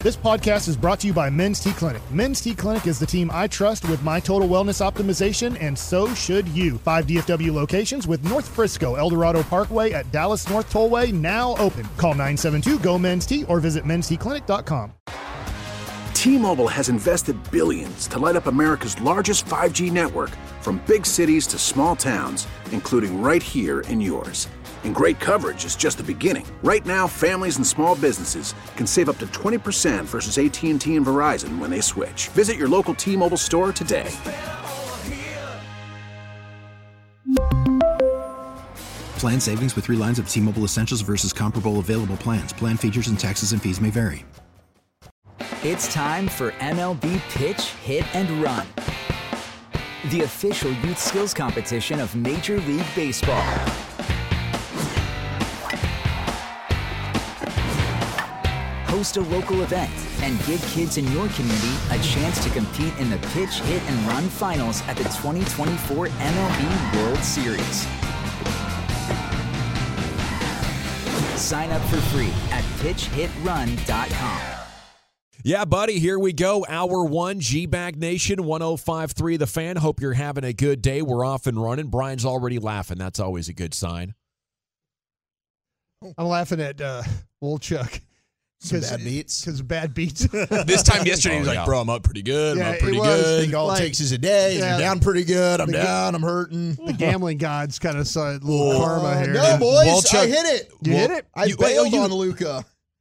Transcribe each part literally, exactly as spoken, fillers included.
This podcast is brought to you by Men's T Clinic. Men's T Clinic is the team I trust with my total wellness optimization, and so should you. Five D F W locations with North Frisco, El Dorado Parkway at Dallas North Tollway now open. Call nine seven two, G O, MEN's T or visit mens t clinic dot com. T-Mobile has invested billions to light up America's largest five G network, from big cities to small towns, including right here in yours. And great coverage is just the beginning. Right now, families and small businesses can save up to twenty percent versus A T and T and Verizon when they switch. Visit your local T-Mobile store today. Plan savings with three lines of T-Mobile Essentials versus comparable available plans. Plan features and taxes and fees may vary. It's time for M L B Pitch, Hit, and Run, the official youth skills competition of Major League Baseball. Host a local event and give kids in your community a chance to compete in the Pitch, Hit, and Run finals at the twenty twenty-four M L B World Series. Sign up for free at pitch hit run dot com. Yeah, buddy, here we go. Hour one, G-Bag Nation, one oh five point three The Fan. Hope you're having a good day. We're off and running. Brian's already laughing. That's always a good sign. I'm laughing at uh, Wolchuk. Some bad beats. Because of bad beats. This time yesterday, he was Oh, like, yeah. bro, I'm up pretty good. Yeah, I'm up pretty it was. good. I think all Like, it takes is a day. yeah. You're down pretty good. I'm The ga- down. I'm hurting. The gambling gods kind of saw a little Oh, karma here. No, boys. Walchuk- I hit it. You hit it? I You- wait, bailed oh, you- on Luca.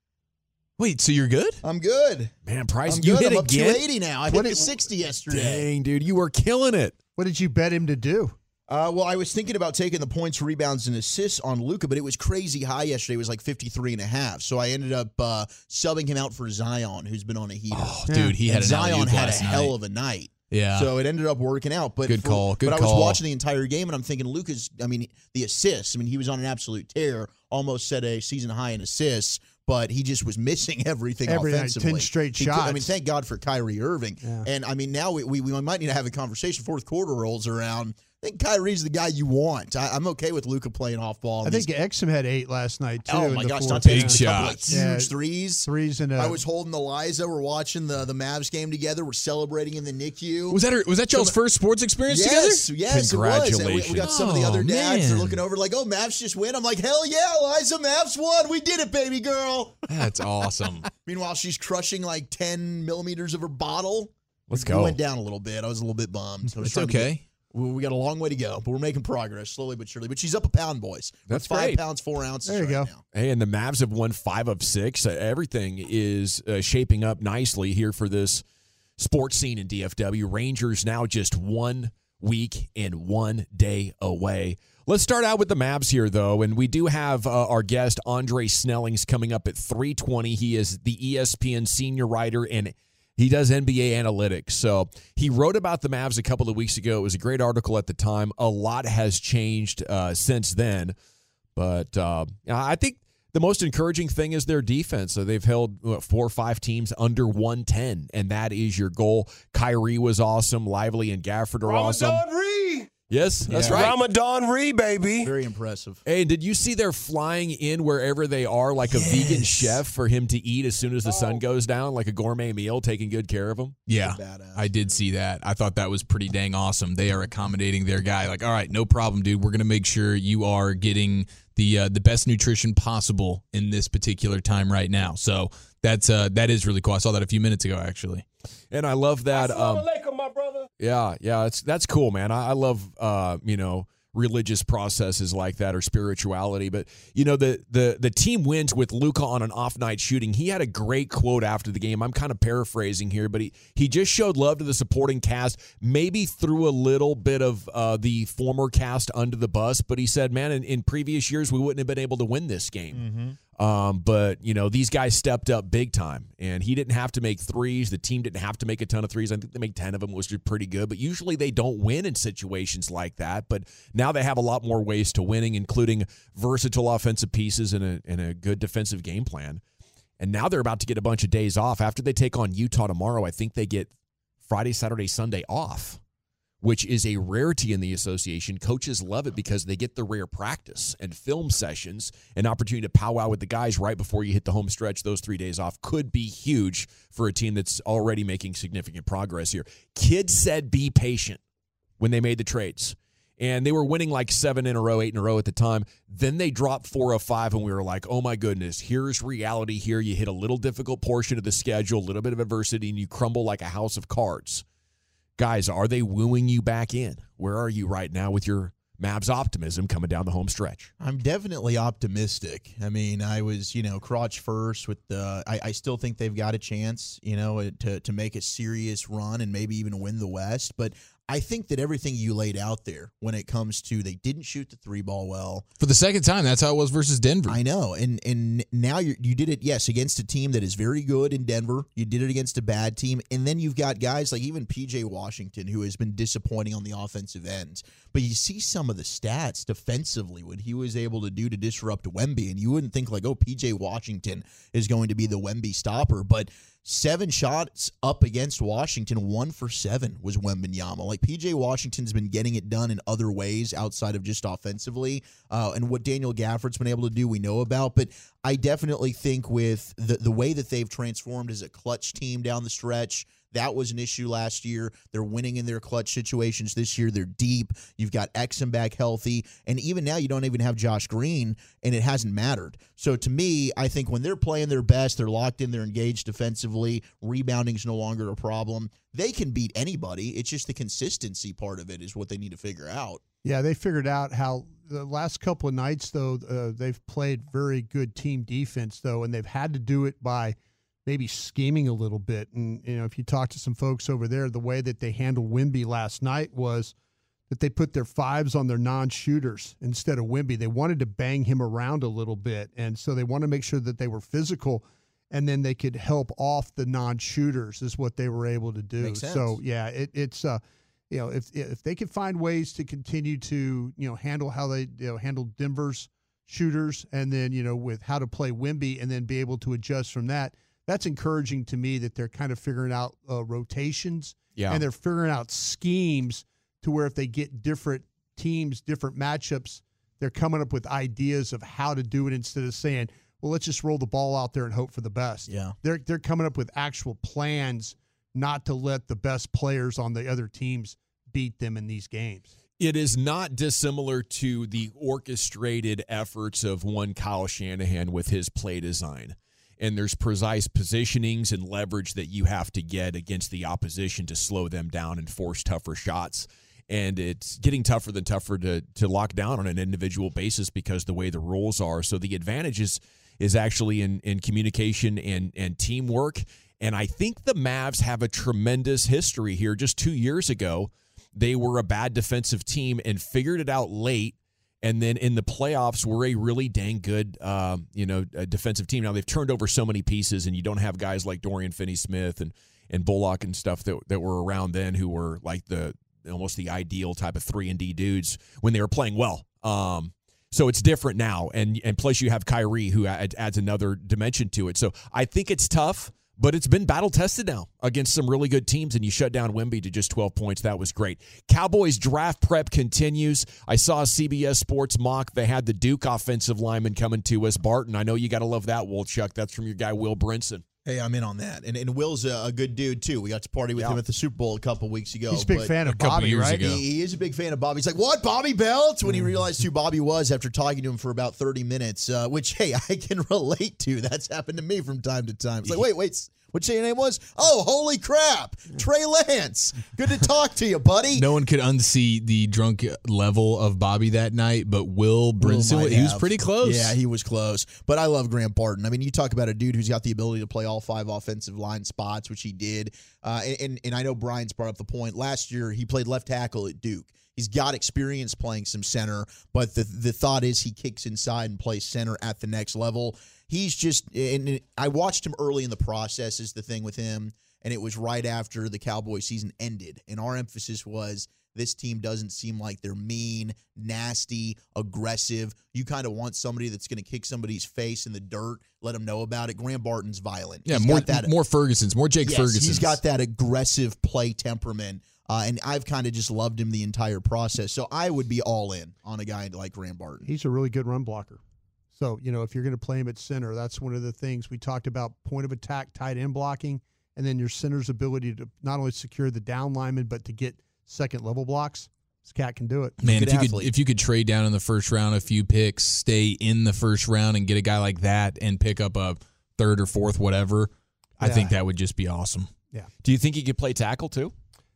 Wait, so you're good? I'm good. Man, Price, I'm you good. hit I'm up again? two eighty now. I hit What the did- sixty yesterday. Dang, dude, you were killing it. What did you bet him to do? Uh, well, I was thinking about taking the points, rebounds, and assists on Luca, but it was crazy high yesterday. It was like fifty-three and a half. So I ended up uh, subbing him out for Zion, who's been on a heater. Oh, Dude, he had and an Zion alley-oop had a last hell night. of a night. Yeah. So it ended up working out. But Good for- call, good But I was call. watching the entire game, and I'm thinking Luca's, I mean, the assists. I mean, he was on an absolute tear, almost set a season high in assists, but he just was missing everything Every night, offensively. ten straight He could- I shots. mean, thank God for Kyrie Irving. Yeah. And, I mean, now we, we, we might need to have a conversation. Fourth quarter rolls around. I think Kyrie's the guy you want. I, I'm okay with Luca playing off ball. I think Exum had eight last night, too. Oh, in my the gosh. fourth. Dante's Big with a couple of shots. huge Yeah. threes. Threes and a, I was holding Eliza. We're watching the, the Mavs game together. We're celebrating in the N I C U. Was that her, was that y'all's Some- first sports experience Yes, together? yes, it was. And we, Congratulations. we got some of the Oh, other dads. man. They're looking over like, oh, Mavs just win. I'm like, hell yeah, Eliza, Mavs won. We did it, baby girl. That's awesome. Meanwhile, she's crushing like ten millimeters of her bottle. Let's We go. went down a little bit. I was a little bit bummed. I was It's trying to get- okay. we we got a long way to go, but we're making progress slowly but surely. But she's up a pound, boys. We're That's five great. pounds, four ounces. There you right go. Now. Hey, and the Mavs have won five of six. Uh, everything is uh, shaping up nicely here for this sports scene in D F W. Rangers now just one week and one day away. Let's start out with the Mavs here, though, and we do have uh, our guest, Andre Snellings, coming up at three twenty. He is the E S P N senior writer, and he does N B A analytics. So he wrote about the Mavs a couple of weeks ago. It was a great article at the time. A lot has changed uh, since then. But uh, I think the most encouraging thing is their defense. So they've held what, four or five teams under one ten, and that is your goal. Kyrie was awesome. Lively and Gafford are awesome. Ramadan Reed. Yes, that's Yeah. right. Ramadan Reed, baby. Very impressive. Hey, did you see they're flying in wherever they are like a vegan chef for him to eat as soon as the sun goes down, like a gourmet meal, taking good care of him? Yeah, Badass. I did see that. I thought that was pretty dang awesome. They are accommodating their guy. Like, all right, no problem, dude. We're going to make sure you are getting the uh, the best nutrition possible in this particular time right now. So that's uh, that is really cool. I saw that a few minutes ago, actually. And I love that. Um, Assalamu alaikum, my brother. Yeah, yeah, it's that's cool, man. I, I love uh, you know, religious processes like that or spirituality. But you know, the the the team wins with Luka on an off night shooting. He had a great quote after the game. I'm kind of paraphrasing here, but he he just showed love to the supporting cast, maybe threw a little bit of uh, the former cast under the bus. But he said, man, in, in previous years we wouldn't have been able to win this game. Um, but, you know, these guys stepped up big time, and he didn't have to make threes. The team didn't have to make a ton of threes. I think they made ten of them, which is pretty good. But usually they don't win in situations like that. But now they have a lot more ways to winning, including versatile offensive pieces and a, and a good defensive game plan. And now they're about to get a bunch of days off. After they take on Utah tomorrow, I think they get Friday, Saturday, Sunday off, which is a rarity in the association. Coaches love it because they get the rare practice and film sessions, an opportunity to powwow with the guys right before you hit the home stretch. Those three days off could be huge for a team that's already making significant progress here. Kids said be patient when they made the trades. And they were winning like seven in a row, eight in a row at the time. Then they dropped four of five, and we were like, oh, my goodness, here's reality here. You hit a little difficult portion of the schedule, a little bit of adversity, and you crumble like a house of cards. Guys, are they wooing you back in? Where are you right now with your Mavs optimism coming down the home stretch? I'm definitely optimistic. I mean, I was, you know, crotch first with the I, I still think they've got a chance, you know, to, to make a serious run and maybe even win the West. But I think that everything you laid out there when it comes to they didn't shoot the three ball well. For the second time, that's how it was versus Denver. I know. And and now you you did it, yes, against a team that is very good in Denver. You did it against a bad team. And then you've got guys like even P J Washington, who has been disappointing on the offensive end. But you see some of the stats defensively, what he was able to do to disrupt Wemby. And you wouldn't think like, oh, P J Washington is going to be the Wemby stopper. But seven shots up against Washington, one for seven was Wembanyama. Like P J Washington's been getting it done in other ways outside of just offensively. Uh, and what Daniel Gafford's been able to do, we know about. But I definitely think with the, the way that they've transformed as a clutch team down the stretch, that was an issue last year. They're winning in their clutch situations this year. They're deep. You've got Exum back healthy. And even now you don't even have Josh Green, and it hasn't mattered. So to me, I think when they're playing their best, they're locked in, they're engaged defensively, rebounding is no longer a problem. They can beat anybody. It's just the consistency part of it is what they need to figure out. Yeah, they figured out how the last couple of nights, though, uh, they've played very good team defense, though, and they've had to do it by maybe scheming a little bit. And, you know, if you talk to some folks over there, the way that they handled Wemby last night was that they put their fives on their non-shooters instead of Wemby. They wanted to bang him around a little bit, and so they want to make sure that they were physical, and then they could help off the non-shooters is what they were able to do. Makes sense. So, yeah, it, it's uh, you know, if if they could find ways to continue to, you know, handle how they, you know, handle Denver's shooters, and then, you know, with how to play Wemby, and then be able to adjust from that, that's encouraging to me that they're kind of figuring out uh, rotations, yeah, and they're figuring out schemes to where if they get different teams, different matchups, they're coming up with ideas of how to do it instead of saying, well, let's just roll the ball out there and hope for the best. Yeah. They're they're coming up with actual plans not to let the best players on the other teams beat them in these games. It is not dissimilar to the orchestrated efforts of one Kyle Shanahan with his play design. And there's precise positionings and leverage that you have to get against the opposition to slow them down and force tougher shots. And it's getting tougher than tougher to to lock down on an individual basis because the way the rules are. So the advantage is, is actually in, in communication and, and teamwork. And I think the Mavs have a tremendous history here. Just two years ago, they were a bad defensive team and figured it out late. And then in the playoffs, we're a really dang good, um, you know, defensive team. Now, they've turned over so many pieces, and you don't have guys like Dorian Finney-Smith and, and Bullock and stuff that, that were around then who were like the almost the ideal type of three and D dudes when they were playing well. Um, so it's different now. And, and plus you have Kyrie, who adds another dimension to it. So I think it's tough, but it's been battle-tested now against some really good teams, and you shut down Wemby to just twelve points. That was great. Cowboys draft prep continues. I saw C B S Sports mock. They had the Duke offensive lineman coming to us. Barton, I know you got to love that, Wolchuk. That's from your guy, Will Brinson. Hey, I'm in on that. And and Will's a, a good dude, too. We got to party with yeah. him at the Super Bowl a couple weeks ago. He's a big but fan of a couple Bobby, years right? ago. He, he is a big fan of Bobby. He's like, what, Bobby Belt? When he realized who Bobby was after talking to him for about thirty minutes, uh, which, hey, I can relate to. That's happened to me from time to time. It's like, wait, wait, what'd you say your name was? Oh, holy crap. Trey Lance. Good to talk to you, buddy. No one could unsee the drunk level of Bobby that night, but Will Brinson, might he was have. pretty close. Yeah, he was close. But I love Grant Barton. I mean, you talk about a dude who's got the ability to play all five offensive line spots, which he did. Uh, and, and, and I know Brian's brought up the point. Last year, he played left tackle at Duke. He's got experience playing some center, but the the thought is he kicks inside and plays center at the next level. He's just, and I watched him early in the process is the thing with him, and it was right after the Cowboy season ended. And our emphasis was this team doesn't seem like they're mean, nasty, aggressive. You kind of want somebody that's going to kick somebody's face in the dirt, let them know about it. Graham Barton's violent. Yeah, He's more got that, more Ferguson's, more Jake yes, Ferguson's. He's got that aggressive play temperament. Uh, and I've kind of just loved him the entire process. So I would be all in on a guy like Graham Barton. He's a really good run blocker. So, you know, if you're going to play him at center, that's one of the things we talked about, point of attack, tight end blocking, and then your center's ability to not only secure the down lineman, but to get second level blocks. This cat can do it. Man, if you athlete. could if you could trade down in the first round a few picks, stay in the first round and get a guy like that and pick up a third or fourth, whatever, yeah. I think that would just be awesome. Yeah. Do you think he could play tackle too?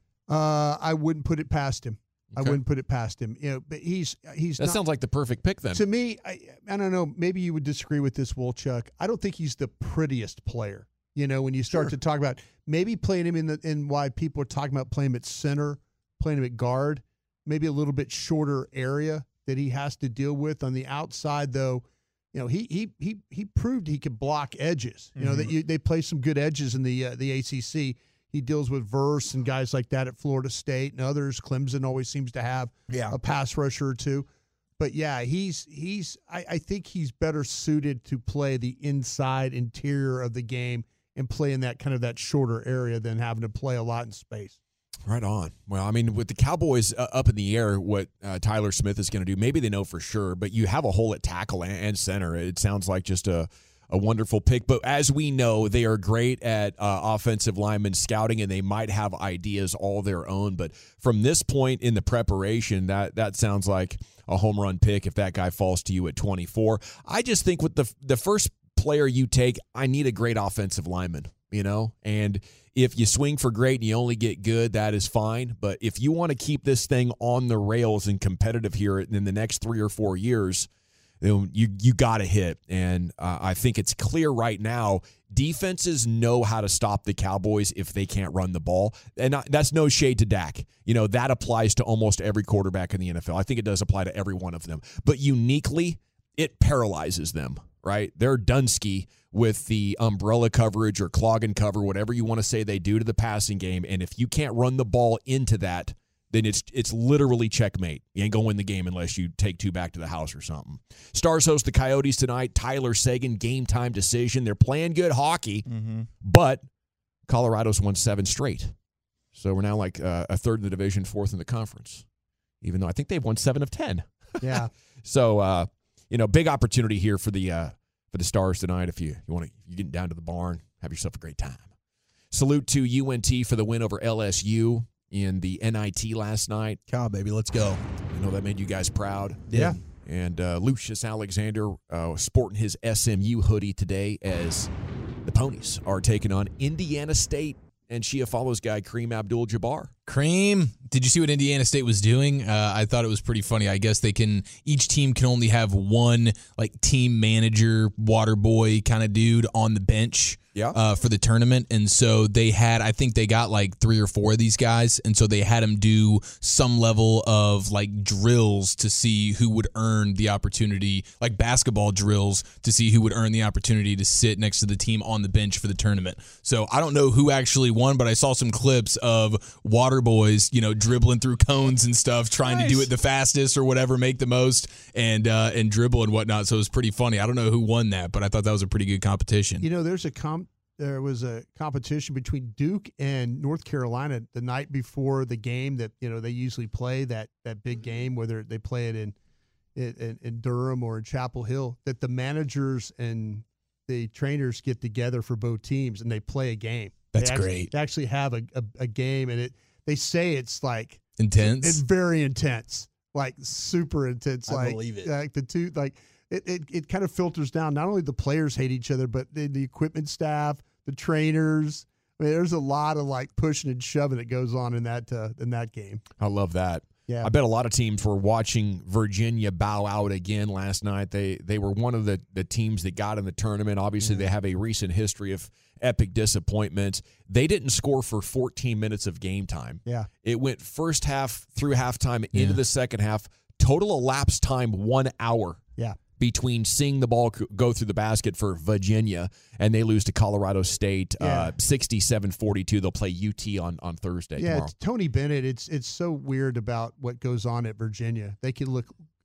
Uh, I wouldn't put it past him. Okay. I wouldn't put it past him. You know, but he's he's. That not, sounds like the perfect pick then. To me, I, I don't know. Maybe you would disagree with this, Wolchuk. I don't think he's the prettiest player. You know, when you start sure. to talk about maybe playing him in the in why people are talking about playing him at center, playing him at guard, maybe a little bit shorter area that he has to deal with on the outside. Though, you know, he he he he proved he could block edges. You mm-hmm. know that you, they play some good edges in the uh, the A C C. He deals with Verse and guys like that at Florida State and others. Clemson always seems to have yeah. a pass rusher or two. But, yeah, he's he's. I, I think he's better suited to play the inside interior of the game and play in that kind of that shorter area than having to play a lot in space. Right on. Well, I mean, with the Cowboys uh, up in the air, what uh, Tyler Smith is going to do, maybe they know for sure, but you have a hole at tackle and, and center. It sounds like just a – a wonderful pick. But as we know, they are great at uh, offensive lineman scouting, and they might have ideas all their own. But from this point in the preparation, that that sounds like a home run pick if that guy falls to you at twenty-four. I just think with the the first player you take, I need a great offensive lineman, you know? And if you swing for great and you only get good, that is fine. But if you want to keep this thing on the rails and competitive here in the next three or four years, you you got to hit. And uh, I think it's clear right now, defenses know how to stop the Cowboys if they can't run the ball. And that's no shade to Dak. You know, that applies to almost every quarterback in the N F L. I think it does apply to every one of them. But uniquely, it paralyzes them, right? They're Dunsky with the umbrella coverage or clog and cover, whatever you want to say they do to the passing game. And if you can't run the ball into that, then it's it's literally checkmate. You ain't going to win the game unless you take two back to the house or something. Stars host the Coyotes tonight. Tyler Seguin, game time decision. They're playing good hockey, mm-hmm. but Colorado's won seven straight. So we're now like uh, a third in the division, fourth in the conference, even though I think they've won seven of ten. Yeah. so, uh, you know, big opportunity here for the uh, for the Stars tonight if you, you want to you get down to the barn, have yourself a great time. Salute to U N T for the win over L S U in the N I T last night. God, baby, let's go. I know that made you guys proud. Yeah. And uh, Lucius Alexander uh, sporting his S M U hoodie today as the Ponies are taking on Indiana State and Shia Follows guy Kareem Abdul-Jabbar. Kareem, did you see what Indiana State was doing? Uh, I thought it was pretty funny. I guess they can, each team can only have one like team manager, water boy kind of dude on the bench. Yeah. Uh, for the tournament. And so they had, I think they got like three or four of these guys. And so they had them do some level of like drills to see who would earn the opportunity, like basketball drills to see who would earn the opportunity to sit next to the team on the bench for the tournament. So I don't know who actually won, but I saw some clips of water boys, you know, dribbling through cones and stuff, trying nice. to do it the fastest or whatever, make the most and, uh, and dribble and whatnot. So it was pretty funny. I don't know who won that, but I thought that was a pretty good competition. You know, there's a comp. There was a competition between Duke and North Carolina the night before the game that, you know, they usually play that, that big game, whether they play it in, in in Durham or in Chapel Hill, that the managers and the trainers get together for both teams and they play a game. That's they great. Actually, they actually have a, a, a game, and it they say it's like intense. It's very intense, like super intense. I like, believe it. Like the two, like it, it, it kind of filters down. Not only the players hate each other, but the, the equipment staff, the trainers. I mean, there's a lot of like pushing and shoving that goes on in that uh, in that game. I love that. Yeah. I bet a lot of teams were watching Virginia bow out again last night. They they were one of the, the teams that got in the tournament. Obviously, yeah. they have a recent history of epic disappointments. They didn't score for fourteen minutes of game time. Yeah. It went first half through halftime yeah. into the second half. Total elapsed time, one hour. Yeah. Between seeing the ball go through the basket for Virginia and they lose to Colorado State yeah. uh, sixty-seven forty-two. They'll play U T on, on Thursday yeah, tomorrow. It's Tony Bennett, it's it's so weird about what goes on at Virginia. They can look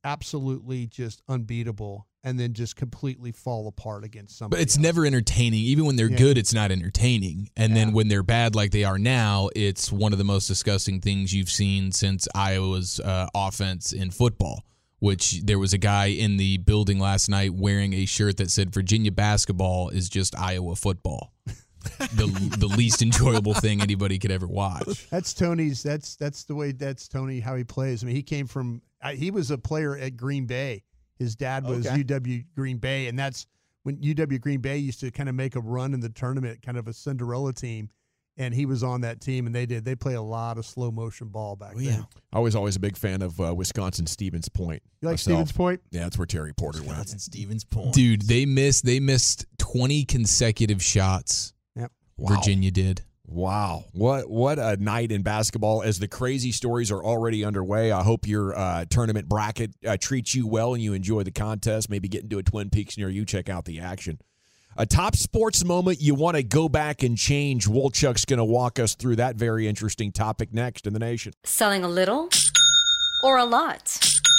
absolutely just unbeatable and then just completely fall apart against somebody But it's else. never entertaining. Even when they're Yeah. good, it's not entertaining. And Yeah. then when they're bad like they are now, it's one of the most disgusting things you've seen since Iowa's uh, offense in football, which there was a guy in the building last night wearing a shirt that said Virginia basketball is just Iowa football. the the least enjoyable thing anybody could ever watch. That's Tony's. That's that's the way. That's Tony how he plays. I mean, he came from. I, he was a player at Green Bay. His dad was Okay. U W Green Bay, and that's when U W Green Bay used to kind of make a run in the tournament, kind of a Cinderella team. And he was on that team, and they did. They play a lot of slow motion ball back Oh, then. yeah. I was always a big fan of uh, Wisconsin Stevens Point. You like myself. Stevens Point? Yeah, that's where Terry Porter went. Wisconsin Stevens Point. Dude, they missed they missed twenty consecutive shots. Yep. Wow. Virginia did. Wow. What what a night in basketball. As the crazy stories are already underway, I hope your uh, tournament bracket uh, treats you well and you enjoy the contest. Maybe get into a Twin Peaks near you, check out the action. A top sports moment you want to go back and change. Wolchuk's going to walk us through that very interesting topic next in the nation. Selling a little or a lot?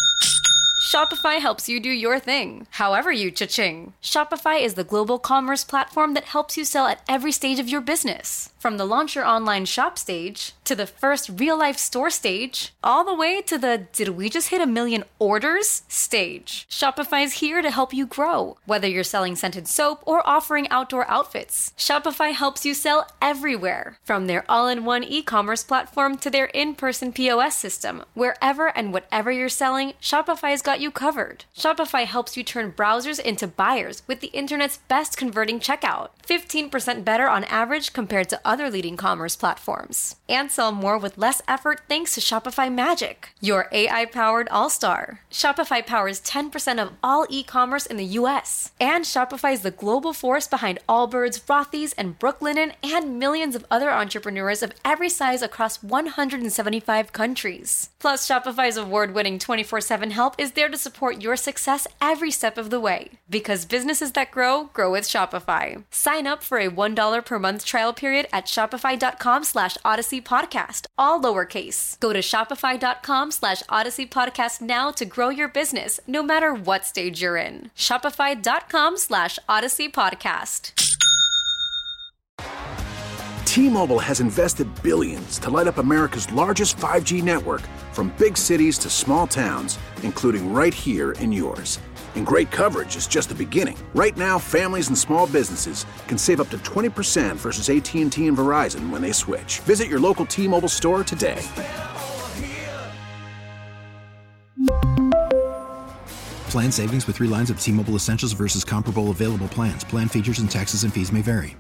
Shopify helps you do your thing, however you cha-ching. Shopify is the global commerce platform that helps you sell at every stage of your business. From the launch your online shop stage, to the first real-life store stage, all the way to the did we just hit a million orders stage. Shopify's here to help you grow. Whether you're selling scented soap or offering outdoor outfits, Shopify helps you sell everywhere. From their all-in-one e-commerce platform to their in-person P O S system, wherever and whatever you're selling, Shopify's got you covered. Shopify helps you turn browsers into buyers with the internet's best converting checkout. fifteen percent better on average compared to other leading commerce platforms. And sell more with less effort thanks to Shopify Magic, your A I-powered all-star. Shopify powers ten percent of all e-commerce in the U S. And Shopify is the global force behind Allbirds, Rothy's, and Brooklinen, and millions of other entrepreneurs of every size across one hundred seventy-five countries. Plus, Shopify's award-winning twenty-four seven help is there to support your success every step of the way. Because businesses that grow, grow with Shopify. Sign up for a one dollar per month trial period at shopify.com slash Odyssey Podcast, all lowercase. Go to shopify.com slash Odyssey Podcast now to grow your business, no matter what stage you're in. Shopify.com slash Odyssey Podcast. T-Mobile has invested billions to light up America's largest five G network, from big cities to small towns, including right here in yours. And great coverage is just the beginning. Right now, families and small businesses can save up to twenty percent versus A T and T and Verizon when they switch. Visit your local T-Mobile store today. Plan savings with three lines of T-Mobile Essentials versus comparable available plans. Plan features and taxes and fees may vary.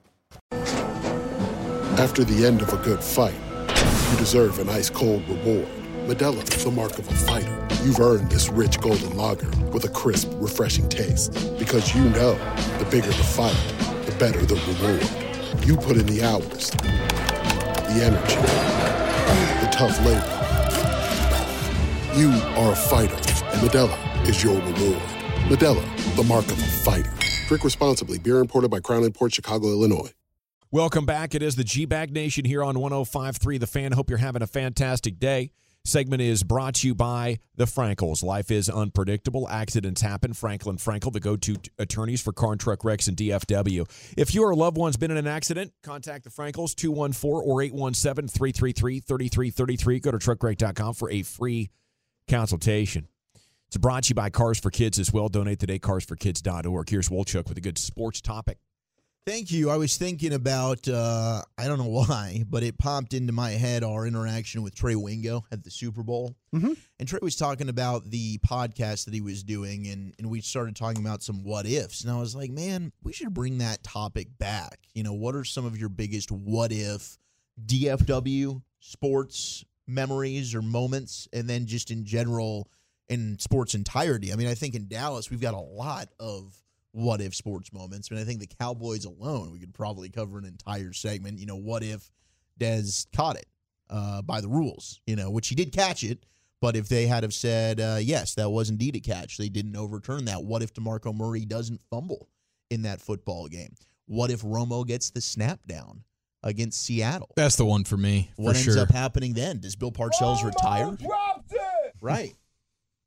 After the end of a good fight, you deserve an ice-cold reward. Modelo is the mark of a fighter. You've earned this rich golden lager with a crisp, refreshing taste. Because you know, the bigger the fight, the better the reward. You put in the hours, the energy, the tough labor. You are a fighter, and Modelo is your reward. Modelo, the mark of a fighter. Drink responsibly. Beer imported by Crown Imports, Chicago, Illinois. Welcome back. It is the G-Bag Nation here on one oh five point three The Fan. Hope you're having a fantastic day. Segment is brought to you by the Frankels. Life is unpredictable. Accidents happen. Franklin Frankel, the go-to attorneys for car and truck wrecks and D F W. If you or a loved one's been in an accident, contact the Frankels, two one four or eight one seven, three three three, three three three three. Go to truck wreck dot com for a free consultation. It's brought to you by Cars for Kids as well. Donate today, cars for kids dot org. Here's Wolchuk with a good sports topic. Thank you. I was thinking about, uh, I don't know why, but it popped into my head our interaction with Trey Wingo at the Super Bowl. Mm-hmm. And Trey was talking about the podcast that he was doing, and, and we started talking about some what ifs. And I was like, man, we should bring that topic back. You know, what are some of your biggest what if D F W sports memories or moments, and then just in general in sports entirety? I mean, I think in Dallas we've got a lot of what if sports moments. I mean, I think the Cowboys alone, we could probably cover an entire segment. You know, what if Dez caught it uh, by the rules, you know, which he did catch it. But if they had have said, uh, yes, that was indeed a catch, they didn't overturn that. What if DeMarco Murray doesn't fumble in that football game? What if Romo gets the snap down against Seattle? That's the one for me, for What ends sure. up happening then? Does Bill Parcells retire? Right.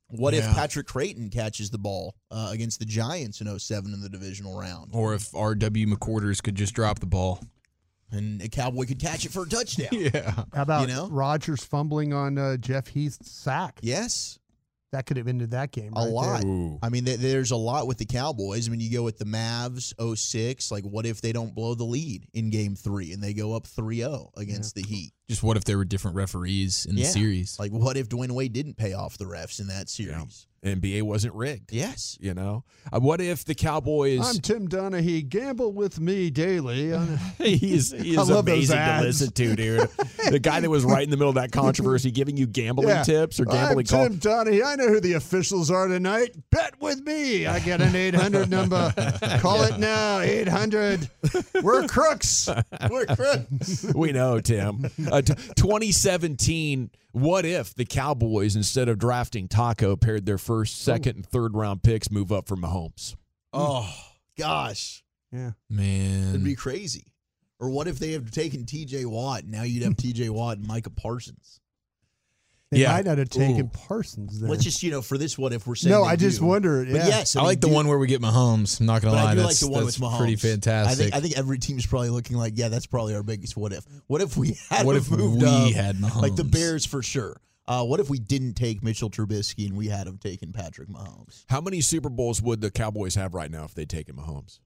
What Yeah. if Patrick Creighton catches the ball uh, against the Giants in oh seven in the divisional round? Or if R W. McQuarters could just drop the ball. And a Cowboy could catch it for a touchdown. Yeah. How about You know? Rodgers fumbling on uh, Jeff Heath's sack? Yes. That could have ended that game. A right lot. there. Ooh. I mean, th- there's a lot with the Cowboys. I mean, you go with the Mavs, oh six. Like, what if they don't blow the lead in game three and they go up three oh against the Heat? Just what if there were different referees in the Yeah. series? Like, what if Dwayne Wade didn't pay off the refs in that series? N B A wasn't rigged. Yes. You know, uh, what if the Cowboys? I'm Tim Donaghy. Gamble with me daily. He's he I is love those amazing to ads. listen to, dude. The guy that was right in the middle of that controversy, giving you gambling Yeah. tips or gambling I'm calls. Tim Donaghy. I know who the officials are tonight. Bet with me. I get an eight hundred number. Call it now. eight hundred. We're crooks. We're crooks. We know, Tim. Uh, t- twenty seventeen. What if the Cowboys, instead of drafting Taco, paired their first, second, and third round picks, move up for Mahomes? Oh, gosh. Yeah. Man. It'd be crazy. Or what if they have taken T J Watt? Now you'd have T J Watt and Micah Parsons. They Yeah. might not have taken Ooh. Parsons then. Let's just, you know, for this what if we're saying no, they I just do. wonder. But Yeah. yes, I, I, mean, like the do- one where we get Mahomes. I'm not going But to lie. I do that's like the one that's with Mahomes. pretty fantastic. I think I think every team's probably looking like, yeah, that's probably our biggest what if. What if we had What have if moved we up, had Mahomes? like the Bears for sure. Uh, what if we didn't take Mitchell Trubisky and we had him taking Patrick Mahomes? How many Super Bowls would the Cowboys have right now if they'd taken Mahomes?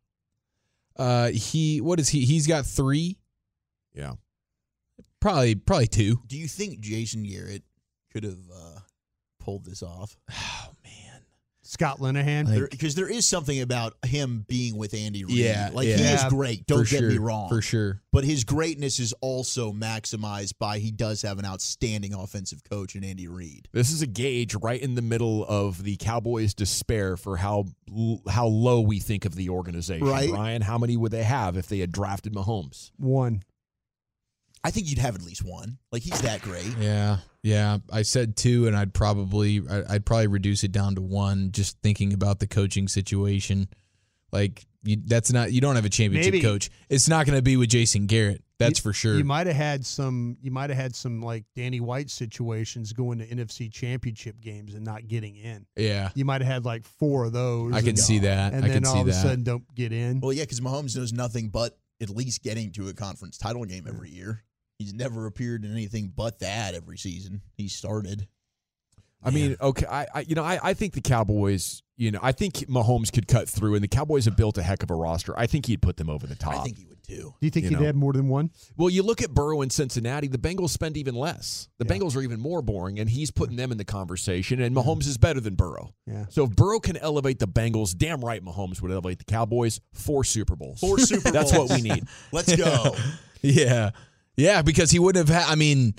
uh, he, what is he? He's got three. Yeah. Probably, probably two. Do you think Jason Garrett could have uh, pulled this off? Oh man. Scott Linehan. Like- Because there, there is something about him being with Andy Reid. Yeah, like he yeah. is great. Don't For get me sure, wrong. For sure. But his greatness is also maximized by he does have an outstanding offensive coach in Andy Reid. This is a gauge right in the middle of the Cowboys' despair for how how low we think of the organization. Right. Ryan, how many would they have if they had drafted Mahomes? One. I think you'd have at least one. Like he's that great. Yeah, yeah. I said two, and I'd probably, I- I'd probably reduce it down to one. Just thinking about the coaching situation, like you, that's not, you don't have a championship Maybe. coach. It's not going to be with Jason Garrett. That's You- for sure. You might have had some. You might have had some like Danny White situations going to N F C Championship games and not getting in. yeah, You might have had like four of those. I can and, see that. And I then can all see of a that. sudden don't get in. Well, yeah, because Mahomes knows nothing but at least getting to a conference title game every year. He's never appeared in anything but that every season he started. I mean, okay, I, I you know, I, I think the Cowboys, you know, I think Mahomes could cut through, and the Cowboys have built a heck of a roster. I think he'd put them over the top. I think he would too. Do you think you he'd know. have more than one? Well, you look at Burrow in Cincinnati, the Bengals spend even less. The Yeah. Bengals are even more boring, and he's putting them in the conversation, and Mahomes is better than Burrow. Yeah. So if Burrow can elevate the Bengals, damn right Mahomes would elevate the Cowboys. Four Super Bowls. Four Super Bowls. That's what we need. Let's go. yeah, yeah. Because he wouldn't have had. I mean,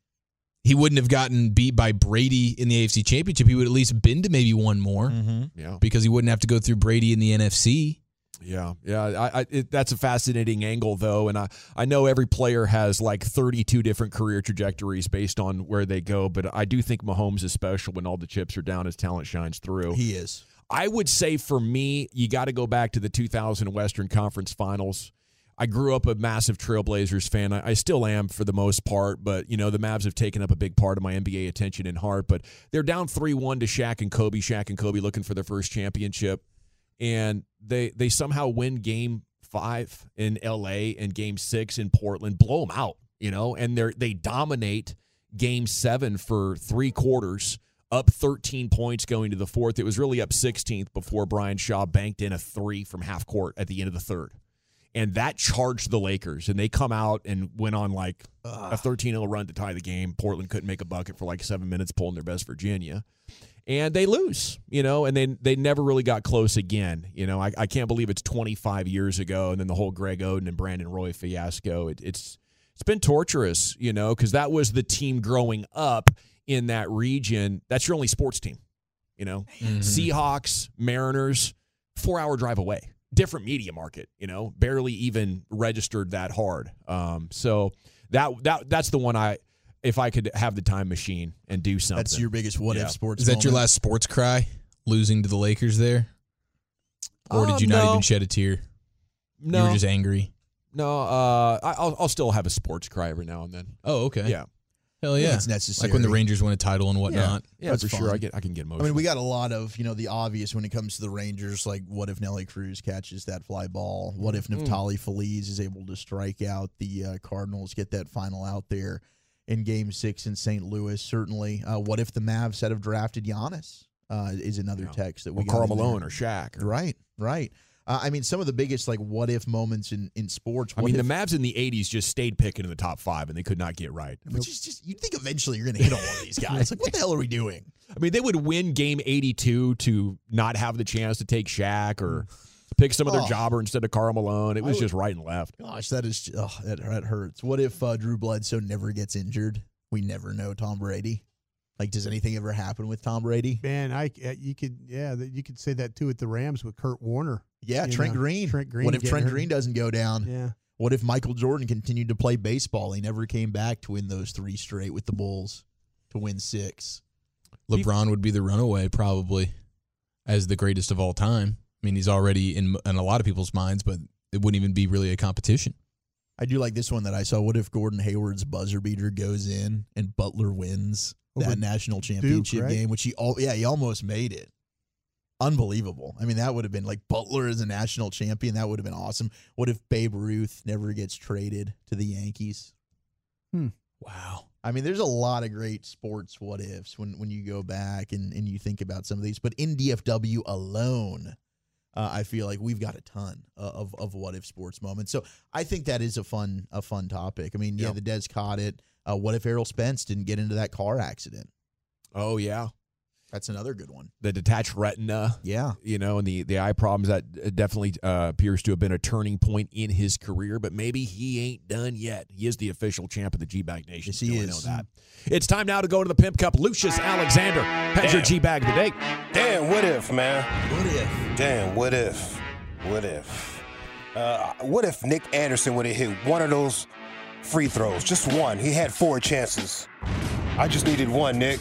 he wouldn't have gotten beat by Brady in the A F C Championship. He would at least been to maybe one more Yeah. because he wouldn't have to go through Brady in the N F C. Yeah, yeah, I, I, it, that's a fascinating angle, though, and I, I know every player has like thirty-two different career trajectories based on where they go, but I do think Mahomes is special when all the chips are down, his talent shines through. He is. I would say for me, you got to go back to the two thousand Western Conference Finals. I grew up a massive Trailblazers fan. I, I still am for the most part, but, you know, the Mavs have taken up a big part of my N B A attention and heart, but they're down three one to Shaq and Kobe. Shaq and Kobe looking for their first championship. And they they somehow win game five in L A and game six in Portland, blow them out, you know, and they they dominate game seven for three quarters, up thirteen points going to the fourth. It was really up sixteenth before Brian Shaw banked in a three from half court at the end of the third. And that charged the Lakers, and they come out and went on like a thirteen oh run to tie the game. Portland couldn't make a bucket for like seven minutes, pulling their best Virginia. And they lose, you know, and they they never really got close again. You know, I, I can't believe it's twenty-five years ago, and then the whole Greg Oden and Brandon Roy fiasco. It, it's it's been torturous, you know, because that was the team growing up in that region. That's your only sports team, you know. Mm-hmm. Seahawks, Mariners, four-hour drive away. Different media market, you know, barely even registered that hard. Um, so that that that's the one I. If I could have the time machine and do something. That's your biggest what Yeah. if sports Is that your moment? last sports cry, losing to the Lakers there? Or did Um, you not no. even shed a tear? No, You were just angry. no. Uh, I- I'll I'll still have a sports cry every now and then. Oh, okay. Yeah, Hell yeah. It's necessary. Like when the Rangers win a title and whatnot. Yeah, yeah That's for fun. sure. I get, I can get emotional. I mean, we got a lot of, you know, the obvious when it comes to the Rangers, like what if Nelly Cruz catches that fly ball? What if Mm. Neftali Feliz is able to strike out the uh, Cardinals, get that final out there in Game Six in Saint Louis? Certainly. Uh, what if the Mavs had have drafted Giannis? Uh, is another Yeah. text that we or got. Karl in there. Malone or Shaq. Or, Right, right. Uh, I mean, some of the biggest like what if moments in in sports. I What mean, if, the Mavs in the eighties just stayed picking in the top five, and they could not get right. which is just you'd think eventually you're going to hit on one of these guys. Like, what the hell are we doing? I mean, they would win game eighty-two to not have the chance to take Shaq or pick some other Oh. jobber instead of Karl Malone. It was I would- just right and left. Gosh, that is oh, that that hurts. What if uh, Drew Bledsoe never gets injured? We never know Tom Brady. Like, does anything ever happen with Tom Brady? Man, I uh, you could yeah that- you could say that too at the Rams with Kurt Warner. Yeah, You Trent know, Green. Trent Green What if getting Trent hurt. Green doesn't go down? Yeah. What if Michael Jordan continued to play baseball? He never came back to win those three straight with the Bulls to win six. LeBron would be the runaway probably as the greatest of all time. I mean, he's already in in a lot of people's minds, but it wouldn't even be really a competition. I do like this one that I saw. What if Gordon Hayward's buzzer beater goes in and Butler wins Over that national championship right? game, which he all yeah he almost made it. Unbelievable. I mean, that would have been like Butler as a national champion. That would have been awesome. What if Babe Ruth never gets traded to the Yankees? Hmm. Wow. I mean, there's a lot of great sports what ifs when, when you go back and, and you think about some of these. But in D F W alone, uh, I feel like we've got a ton of, of what if sports moments. So I think that is a fun a fun topic. I mean, yeah, Yep. the Dez caught it. Uh, what if Errol Spence didn't get into that car accident? Oh, yeah. That's another good one. The detached retina. Yeah. You know, and the, the eye problems, that definitely uh, appears to have been a turning point in his career, but maybe he ain't done yet. He is the official champ of the G-Bag Nation. Yes, he Still, I is. know that. It's time now to go to the Pimp Cup. Lucius Alexander has your Damn. G-Bag of the day. Damn, what if, man? What if? Damn, what if? What if? Uh, what if Nick Anderson would have hit one of those free throws? Just one. He had four chances. I just needed one, Nick.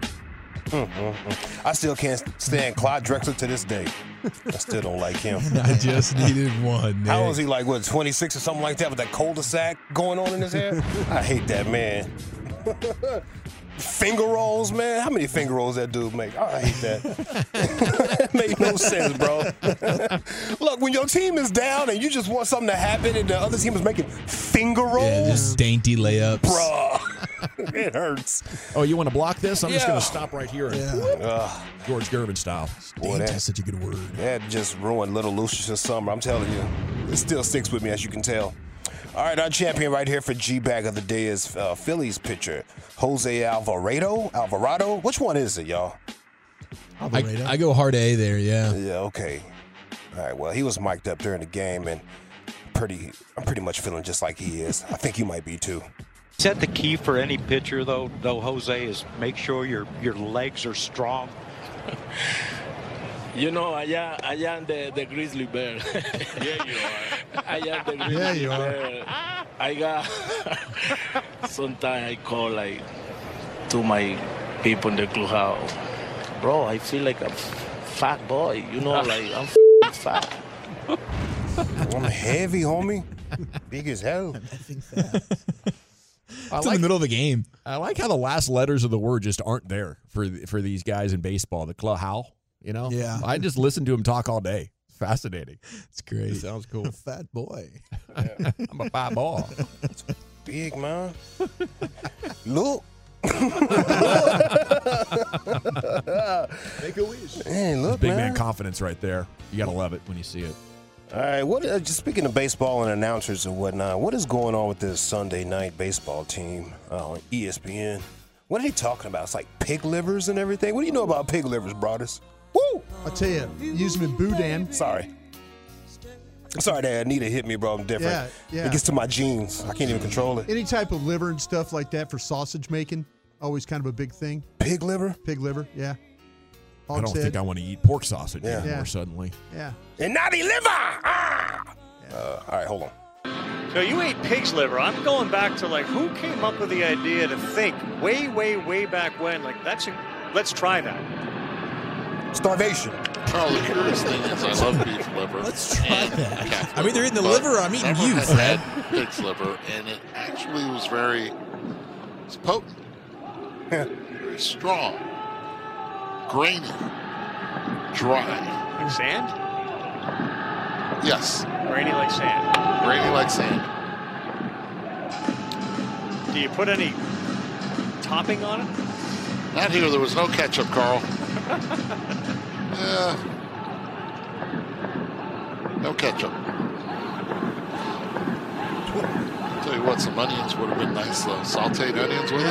Mm-hmm. I still can't stand Clyde Drexler to this day. I still don't like him. I just needed one. How Nick. old is he, like, what, twenty-six or something like that with that cul-de-sac going on in his hair? I hate that man. Finger rolls, man. How many finger rolls that dude make? I hate that. It made no sense, bro. Look, when your team is down and you just want something to happen and the other team is making finger rolls, Yeah, just dainty layups. bro, it hurts. Oh, you want to block this? I'm just Yeah. going to stop right here. And Ugh. George Gervin style. Boy, That's that, such a good word. that just ruined little Lucius' summer. I'm telling you. It still sticks with me, as you can tell. All right, our champion right here for G-Bag of the day is uh, Phillies pitcher Jose Alvarado. Alvarado? Which one is it, y'all? I, I go hard A there, yeah. Yeah, okay. All right, well, he was mic'd up during the game, and pretty, I'm pretty much feeling just like he is. I think you might be, too. Is that the key for any pitcher, though, though, Jose, is make sure your, your legs are strong? You know, allá, allá the, the grizzly bear. Yeah, you are. Allá the grizzly Yeah, you are. bear. I got, sometimes I call, like, to my people in the clubhouse, bro, I feel like a fat boy, you know, like, I'm fat. I'm heavy, homie. Big as hell. I It's in the middle of the game. I like how the last letters of the word just aren't there for for these guys in baseball. The clubhouse, you know? Yeah. I just listen to him talk all day. It's fascinating. It's great. It sounds cool. Fat boy. I'm a fat boy. Big, man. Look. Make a wish. Hey, look, Big man. man confidence right there. You got to love it when you see it. All right, what? Uh, just speaking of baseball and announcers and whatnot, what is going on with this Sunday night baseball team uh, on E S P N? What are they talking about? It's like pig livers and everything. What do you know about pig livers, Broadus? Woo! I tell you, use them in Boudin. Sorry. Sorry that Anita hit me, bro. I'm different. Yeah, yeah. It gets to my genes. I can't even control it. Any type of liver and stuff like that for sausage making, always kind of a big thing. Pig liver? Pig liver, yeah. I don't Hog's think head. I want to eat pork sausage Yeah. anymore Yeah. suddenly. Yeah. And naughty liver! Ah! Uh, all right, hold on. So you ate pig's liver. I'm going back to like who came up with the idea to think way, way, way back when? Like that's a, let's try that. Starvation. Charles, the curious thing is I love beef liver. Let's try and that. calf I mean, they're eating the but liver. I'm eating never you, had Fred. had pig's liver, and it actually was very It's potent. Very strong. Grainy. Dry. Like sand? Yes. Grainy like sand. Grainy like sand. Do you put any topping on it? Not here. There was no ketchup, Carl. Yeah. No ketchup. Tell you what, some onions would have been nice, though. Sauteed onions with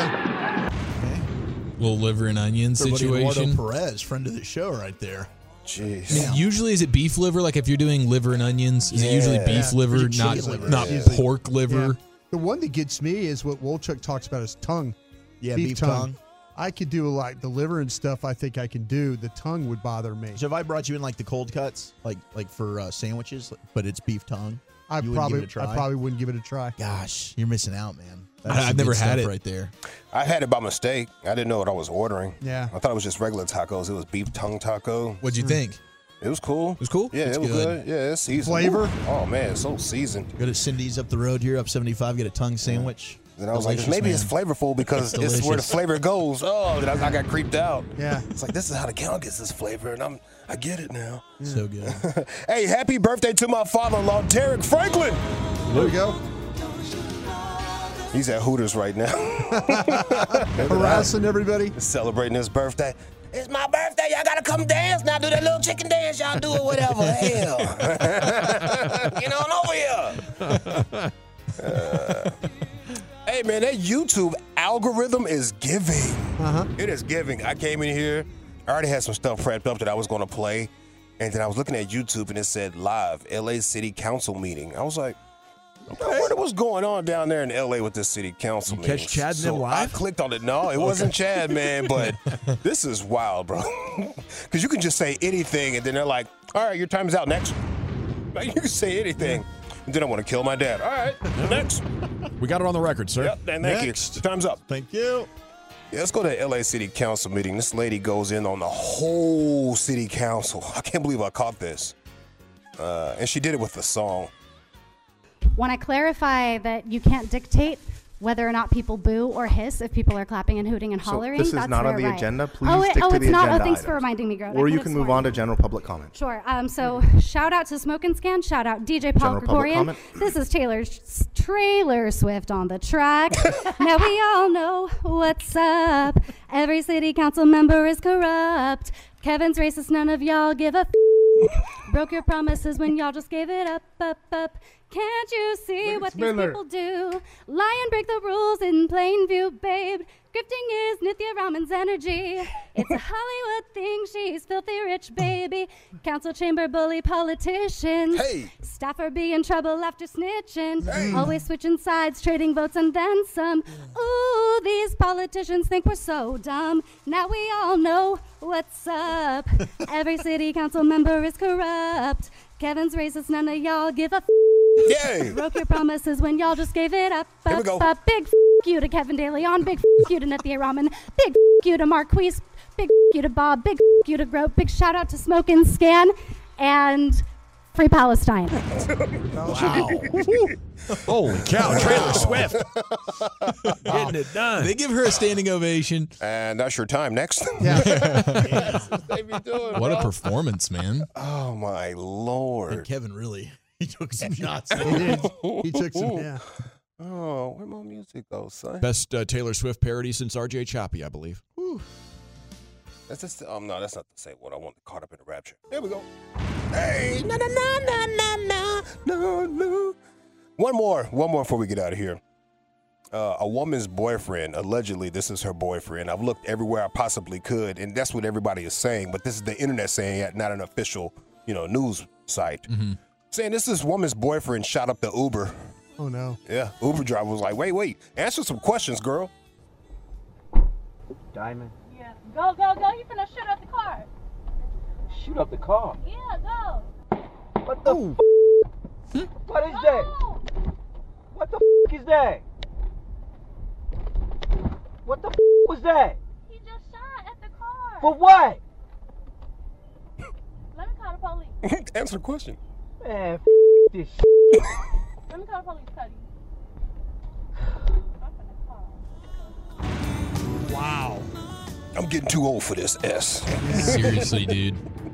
it. Little liver and onion Everybody situation. Eduardo Perez, friend of the show, right there. Jeez. I mean, usually is it beef liver? Like if you're doing liver and onions, is it usually beef Yeah. liver, Usually not cheese liver. not Yeah. pork liver? Yeah. The one that gets me is what Wolchuk talks about is tongue. Yeah, beef tongue. I could do like the liver and stuff. I think I can do. The tongue would bother me. So if I brought you in like the cold cuts, like like for uh, sandwiches, but it's beef tongue, I you wouldn't probably, give it a try? I probably wouldn't give it a try. Gosh, you're missing out, man. I- some I've never good had stuff it. right there. I had it by mistake. I didn't know what I was ordering. Yeah. I thought it was just regular tacos. It was beef tongue taco. What'd you Hmm. think? It was cool. It was cool? Yeah, It's it was good. good. Yeah, it's seasoned. Flavor? Ooh. Oh, man, it's so seasoned. Go to Cindy's up the road here, up seventy-five, get a tongue sandwich. Then I was Delicious, like, maybe man. it's flavorful because It's it's, where the delicious. flavor goes. Oh, then I, I got creeped out. Yeah. It's like, this is how the cow gets this flavor, and I'm, I get it now. So good. Hey, happy birthday to my father-in-law, Derek Franklin. There we go. He's at Hooters right now. Harassing everybody. Celebrating his birthday. It's my birthday. Y'all got to come dance. Now do that little chicken dance. Y'all do it, whatever. Hell. Get on over here. Uh, hey, man, that YouTube algorithm is giving. Uh-huh. It is giving. I came in here. I already had some stuff prepped up that I was going to play. And then I was looking at YouTube, and it said live, L A City Council meeting. I was like, I wonder what's going on down there in L A with this city council You meeting. catch Chad and so them live? I clicked on it. No, it wasn't Chad, man, but this is wild, bro. Because you can just say anything, and then they're like, all right, your time is out. Next. Like, you can say anything. And then I want to kill my dad. All right, next. We got it on the record, sir. Yep, and thank Next. you. Time's up. Thank you. Yeah, let's go to the L A City Council meeting. This lady goes in on the whole city council. I can't believe I caught this. Uh, and she did it with a song. Want to clarify that you can't dictate whether or not people boo or hiss if people are clapping and hooting and So hollering. this is That's not on their the right. agenda. Please oh, it, stick oh, to it's the not. agenda Oh, thanks for items. reminding me, Grote. Or I you could've can move sworn. on to general public comment. Sure. Um, so shout out to Smoke and Scan. Shout out D J Paul General public Gregorian. comment? This is Taylor S- Trailer Swift on the track. Now we all know what's up. Every city council member is corrupt. Kevin's racist. None of y'all give a f- Broke your promises when y'all just gave it up, up, up. Can't you see what these Spiller. people do? Lie and break the rules in plain view, babe. Grifting is Nithya Raman's energy. It's a Hollywood thing. She's filthy rich, baby. Council chamber bully politicians. Hey. Staffer be in trouble after snitching. Always switching sides, trading votes and then some. Ooh, these politicians think we're so dumb. Now we all know what's up. Every city council member is corrupt. Kevin's racist, none of y'all give a f- Yay! Broke your promises when y'all just gave it up. Here we up, go. up. Big f- you to Kevin De Leon. Big f- you to Nithya Raman. Big f- you to Marquise. Big f- you to Bob. Big f- you to Grote. Big shout out to Smoke and Scan. And Free Palestine. Wow. Holy cow, Trailer Swift. Getting it done. They give her a standing ovation. And that's your time. Next. Yeah. They be doing, What a bro. performance, man. Oh, my And Lord. Kevin really, he took some shots. He did. He took some, yeah. Oh, where my music go, son? Best uh, Taylor Swift parody since R J Choppy, I believe. That's just, um, no, that's not to say what I want to caught up in the rapture. Here we go. Hey, na na na na na na na na. One more, one more before we get out of here. Uh, a woman's boyfriend, allegedly, this is her boyfriend. I've looked everywhere I possibly could, and that's what everybody is saying. But this is the internet saying it, not an official, you know, news site. Mm-hmm. Saying this is woman's boyfriend shot up the Uber. Oh, no. Yeah, Uber driver was like, wait, wait, answer some questions, girl. Diamond, Yeah. Go, go, go. You finna shoot up the car. shoot up the car. Yeah, go. What the f- What is that? What the f- is that? What the f- was that? He just shot at the car. For what? Let me call the police. Answer the question. Man, f- this shit. Let me call the police, Cuddy. I'm getting too old for this, S. Seriously, dude.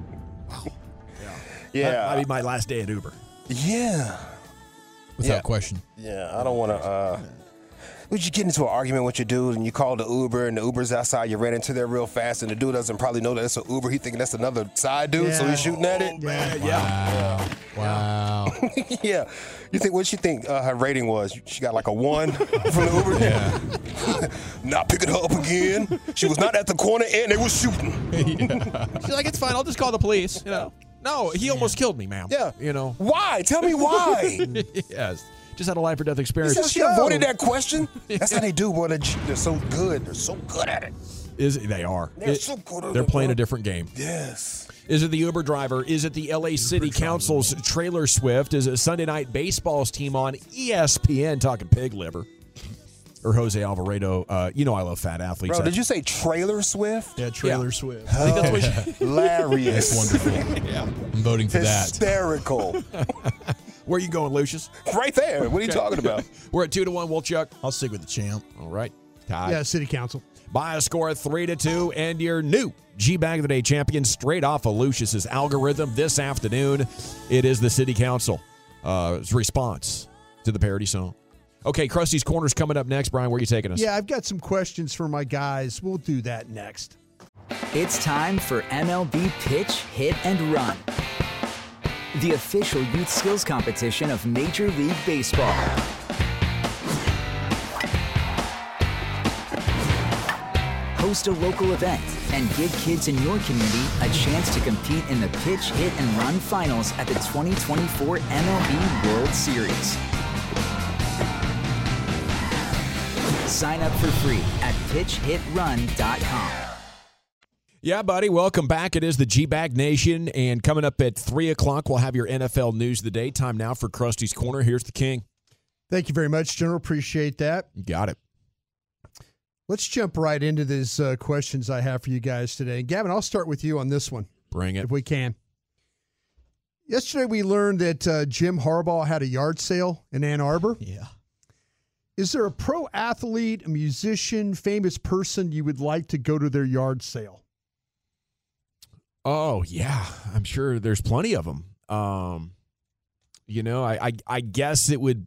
Yeah. That'd be my last day at Uber. Yeah. Without Yeah. question. Yeah, I don't want to. Uh, would you get into an argument with your dude and you call the Uber and the Uber's outside, you ran into there real fast and the dude doesn't probably know that it's an Uber. He thinking that's another side dude, so he's shooting at it. Yeah. Wow. Wow. Yeah. You think, what you think uh, her rating was? She got like a one from the Uber? Yeah. Not picking her up again. She was not at the corner and they was shooting. Yeah. She's like, it's fine. I'll just call the police. You know. No, he almost killed me, ma'am. Yeah. You know. Why? Tell me why. Yes. Just had a life or death He experience. said she avoided that question. That's how they do, boy. They're, they're so good. They're so good at it. Is they are. They're It- so good at they're it, playing bro. a different game. Yes. Is it the Uber driver? Is it the L A City Council's Trailer Swift? Is it Sunday Night Baseball's team on E S P N talking pig liver? Or Jose Alvarado? Uh, you know I love fat athletes. Bro, did you say Trailer Swift? Yeah, Trailer Yeah. Swift. I think that's what she- Hilarious. That's wonderful. Yeah. I'm voting for that. Hysterical. Where you going, Lucius? Right there. What are you talking about? We're at two to one. Wolchuk. I'll stick with the champ. All right. Ty. Yeah, City Council. By a score of three to two, and your new G-Bag of the Day champion, straight off of Lucius's algorithm this afternoon. It is the City Council's uh, response to the parody song. Okay, Krusty's Corner's coming up next. Brian, where are you taking us? Yeah, I've got some questions for my guys. We'll do that next. It's time for M L B Pitch, Hit, and Run, the official youth skills competition of Major League Baseball. Host a local event and give kids in your community a chance to compete in the Pitch, Hit, and Run finals at the twenty twenty-four M L B World Series. Sign up for free at pitch hit run dot com. Yeah, buddy, welcome back. It is the G-Bag Nation, and coming up at three o'clock, we'll have your N F L News of the Day. Time now for Krusty's Corner. Here's the king. Thank you very much, General. Appreciate that. You got it. Let's jump right into these uh, questions I have for you guys today. And Gavin, I'll start with you on this one. Bring it. If we can. Yesterday, we learned that uh, Jim Harbaugh had a yard sale in Ann Arbor. Yeah. Is there a pro athlete, a musician, famous person you would like to go to their yard sale? Oh, yeah. I'm sure there's plenty of them. Um, you know, I, I, I guess it would,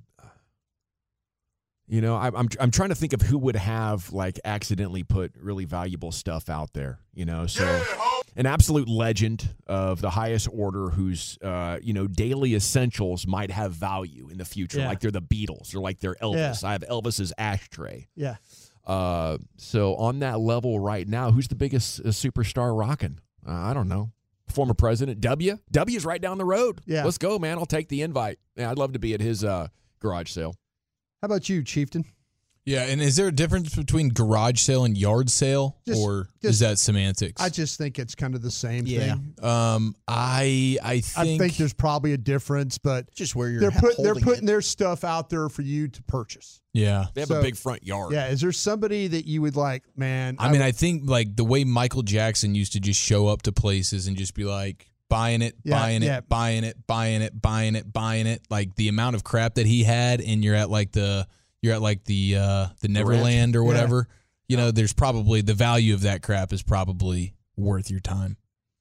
you know, I, I'm I'm trying to think of who would have, like, accidentally put really valuable stuff out there, you know. So an absolute legend of the highest order whose, uh, you know, daily essentials might have value in the future. Yeah. Like they're the Beatles or like they're Elvis. Yeah. I have Elvis's ashtray. Yeah. Uh, so on that level right now, who's the biggest uh, superstar rocking? Uh, I don't know. Former president W. W's right down the road. Yeah. Let's go, man. I'll take the invite. Yeah, I'd love to be at his uh, garage sale. How about you, Chieftain? Yeah, and is there a difference between garage sale and yard sale, Just- or just- is that semantics? I just think it's kind of the same Yeah. thing. um, I I I think, think there's probably a difference, but Just where you're they're put, they're holding putting it. their stuff out there for you to purchase. yeah. They have So- a big front yard. Yeah, is there somebody that you would like, man? I mean, I think like the way Michael Jackson used to just show up to places and just be like buying it, Yeah, buying yeah. it, buying it, buying it, buying it, buying it. Like the amount of crap that he had, and you're at like the you're at like the uh, the Neverland or Yeah. whatever. You know, there's probably the value of that crap is probably worth your time.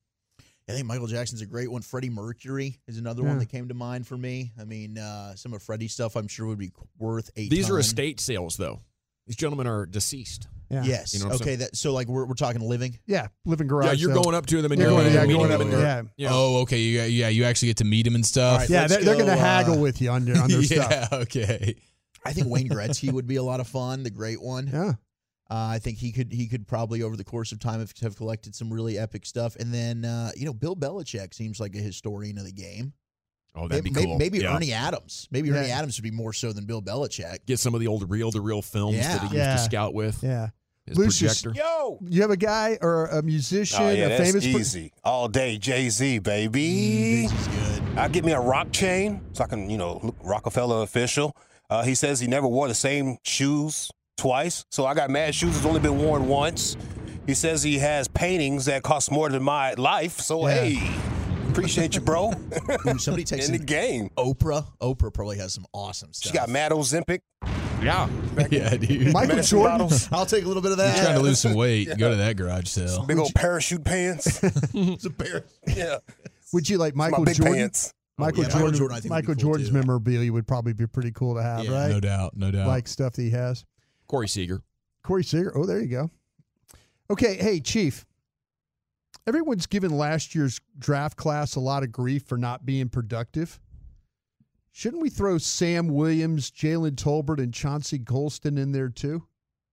I think Michael Jackson's a great one. Freddie Mercury is another Yeah. one that came to mind for me. I mean, uh, some of Freddie's stuff I'm sure would be worth a These ton. are estate sales, though. These gentlemen are deceased. yeah. Yes. You know what I'm okay. saying? That so like we're we're talking living. Yeah, living garage Yeah, you're sale. going up to them and You're you're, going- you're yeah, meeting going them up- in their, yeah. you know, Oh, okay. You, yeah, you actually get to meet him and stuff. All right, Yeah, let's they're, they're going to go, haggle uh, with you on, your, on their stuff. yeah. Okay. I think Wayne Gretzky would be a lot of fun. The great one. Yeah. Uh, I think he could he could probably over the course of time have, have collected some really epic stuff. And then uh, you know Bill Belichick seems like a historian of the game. Oh, that'd be maybe, cool. Maybe Yeah. Ernie Adams. Maybe Yeah. Ernie Adams would be more so than Bill Belichick. Get some of the old reel-to-reel films Yeah. that he used Yeah. to scout with. Yeah. His Lucius, projector. Yo! you have a guy or a musician, Oh, yeah, a that's famous per- easy. All day, Jay-Z, baby. Jay-Z's good. I'll get me a rock chain so I can, you know, look Rockefeller official. Uh, he says he never wore the same shoes twice. So I got mad shoes that's only been worn once. He says he has paintings that cost more than my life. So, Yeah. hey, appreciate you, bro. Ooh, somebody takes in the game. Oprah. Oprah probably has some awesome stuff. She got mad Ozempic. Yeah. Yeah, dude. Michael Medicine Jordan. bottles. I'll take a little bit of that. You're trying to lose some weight. Go to that garage sale. Big old parachute pants. It's a bear. Yeah. Would you like My Michael big Jordan? pants. Michael yeah, Michael Jordan. Jordan, I think, would be Michael cool, Jordan's too. memorabilia would probably be pretty cool to have, Yeah, right? No doubt. No doubt. Like stuff that he has. Corey Seager. Corey Seager. Oh, there you go. Okay, hey, Chief. Everyone's given last year's draft class a lot of grief for not being productive. Shouldn't we throw Sam Williams, Jalen Tolbert, and Chauncey Golston in there too?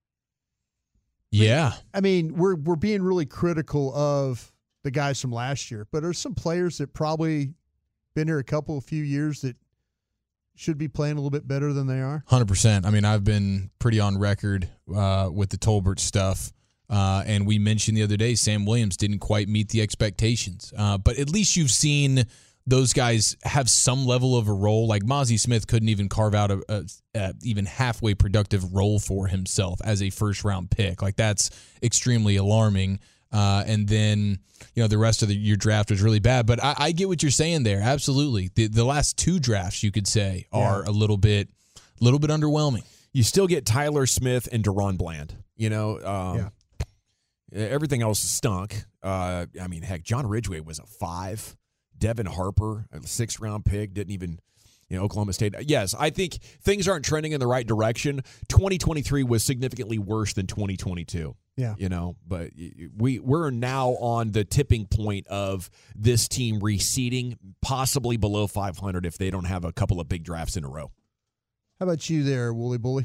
Yeah. I mean, we're we're being really critical of the guys from last year, but there's some players that probably been here a couple of few years that should be playing a little bit better than they are. one hundred percent. I mean, I've been pretty on record uh, with the Tolbert stuff. Uh, and we mentioned the other day, Sam Williams didn't quite meet the expectations. Uh, but at least you've seen those guys have some level of a role. Like Mozzie Smith couldn't even carve out a, a, a even halfway productive role for himself as a first-round pick. Like, that's extremely alarming. Uh, and then, you know, the rest of the, your draft was really bad. But I, I get what you're saying there. Absolutely. The, the last two drafts, you could say, are Yeah. a little bit, little bit underwhelming. You still get Tyler Smith and Deron Bland. You know, um, Yeah. everything else stunk. Uh, I mean, heck, John Ridgeway was a five. Devin Harper, a sixth-round pick, didn't even, you know, Oklahoma State. Yes, I think things aren't trending in the right direction. twenty twenty-three was significantly worse than twenty twenty-two. Yeah. You know, but we, we're now on the tipping point of this team receding, possibly below five hundred if they don't have a couple of big drafts in a row. How about you there, Wooly Bully?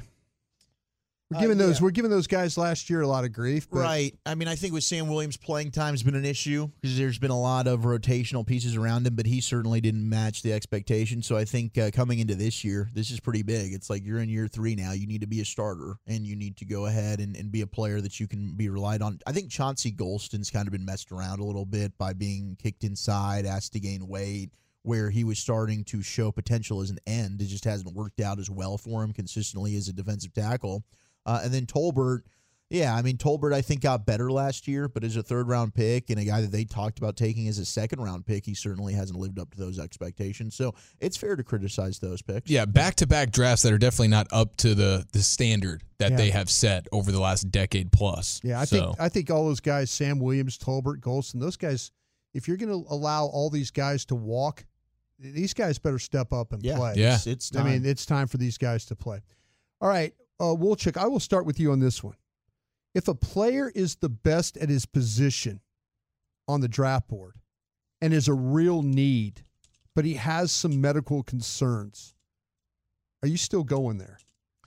We're Uh, giving those yeah. we're giving those guys last year a lot of grief. But Right. I mean, I think with Sam Williams, playing time has been an issue because there's been a lot of rotational pieces around him, but he certainly didn't match the expectation. So I think uh, coming into this year, this is pretty big. It's like you're in year three now. You need to be a starter, and you need to go ahead and, and be a player that you can be relied on. I think Chauncey Golston's kind of been messed around a little bit by being kicked inside, asked to gain weight, where he was starting to show potential as an end. It just hasn't worked out as well for him consistently as a defensive tackle. Uh, and then Tolbert, yeah, I mean, Tolbert, I think, got better last year, but as a third-round pick and a guy that they talked about taking as a second-round pick, he certainly hasn't lived up to those expectations. So it's fair to criticize those picks. Yeah, back-to-back drafts that are definitely not up to the the standard that Yeah. they have set over the last decade plus. Yeah, I so, think I think all those guys, Sam Williams, Tolbert, Golston, those guys, if you're going to allow all these guys to walk, these guys better step up and Yeah, play. Yeah. It's, it's I time. mean, it's time for these guys to play. All right, uh, Woolchick, I will start with you on this one. If a player is the best at his position on the draft board and is a real need, but he has some medical concerns, are you still going there?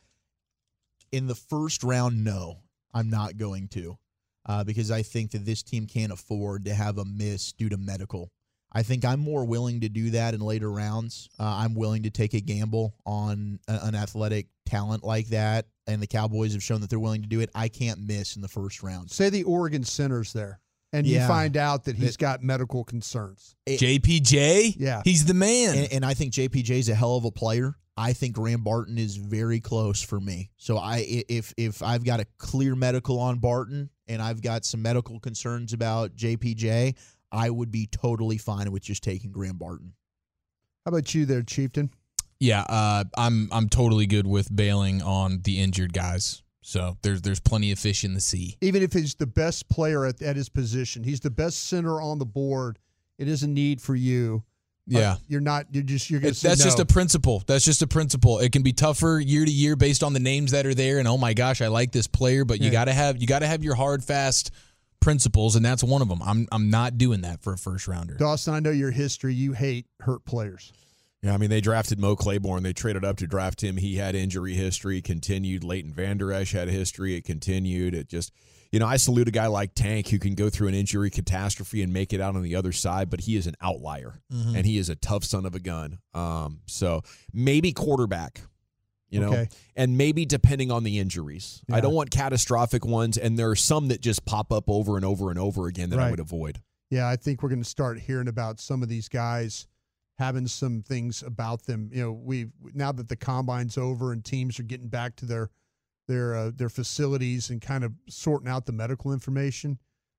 In the first round, no, I'm not going to, uh, because I think that this team can't afford to have a miss due to medical. I think I'm more willing to do that in later rounds. Uh, I'm willing to take a gamble on a, an athletic talent like that, and the Cowboys have shown that they're willing to do it. I can't miss in the first round. Say the Oregon center's there, and you Yeah. find out that he's got medical concerns. J P J, Yeah. he's the man. And, and I think J P J is a hell of a player. I think Graham Barton is very close for me. So I if if I've got a clear medical on Barton and I've got some medical concerns about J P J, I would be totally fine with just taking Graham Barton. How about you there, Chieftain? Yeah, uh, I'm I'm totally good with bailing on the injured guys. So there's there's plenty of fish in the sea. Even if he's the best player at, at his position, he's the best center on the board, it is a need for you. Yeah. Uh, you're not, you're just, you're going It- to say that's no. just a principle. That's just a principle. It can be tougher year to year based on the names that are there. And oh my gosh, I like this player, but you Yeah. gotta have you gotta have your hard, fast principles, and that's one of them. I'm I'm not doing that for a first rounder. Dawson, I know your history. You hate hurt players. Yeah, I mean, they drafted Mo Claiborne. They traded up to draft him. He had injury history, continued. Leighton Vander Esch had a history. It continued. It just, you know, I salute a guy like Tank who can go through an injury catastrophe and make it out on the other side, but he is an outlier, Mhm. and he is a tough son of a gun. Um, so maybe quarterback, you know, Okay. and maybe depending on the injuries. I Yeah. don't want catastrophic ones, and there are some that just pop up over and over and over again that I Right. would avoid. Yeah, I think we're going to start hearing about some of these guys having some things about them. You know, we now that the combine's over and teams are getting back to their their uh, their facilities and kind of sorting out the medical information.